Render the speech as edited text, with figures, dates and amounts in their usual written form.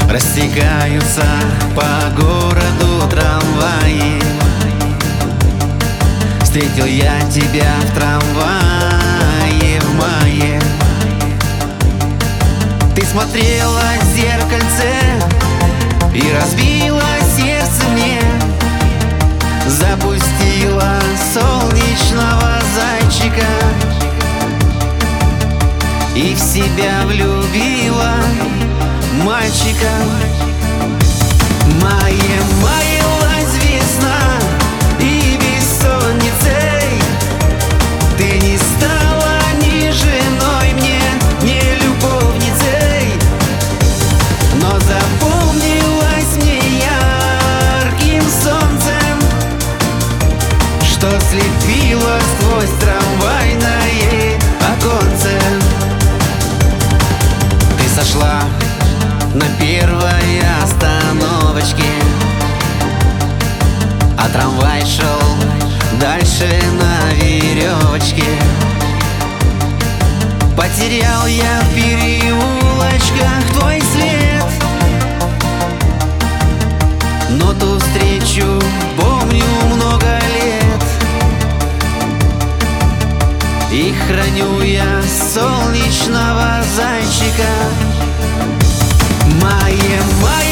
Растекаются по городу трамваи. Встретил я тебя в трамвае в мае. Ты смотрела в зеркальце и разбила сердце мне. Запустила солнечного зайчика и в себя влюбила мальчика. Маялась весна и бессонницей. Ты не стала ни женой мне, ни любовницей, но запомнилась мне ярким солнцем, что слепило сквозь трамвайное оконце. Ты сошла на первой остановочке, а трамвай шел дальше на веревочке. Потерял я в переулочках твой след, но ту встречу помню много лет. И храню я солнечного зайчика. Мае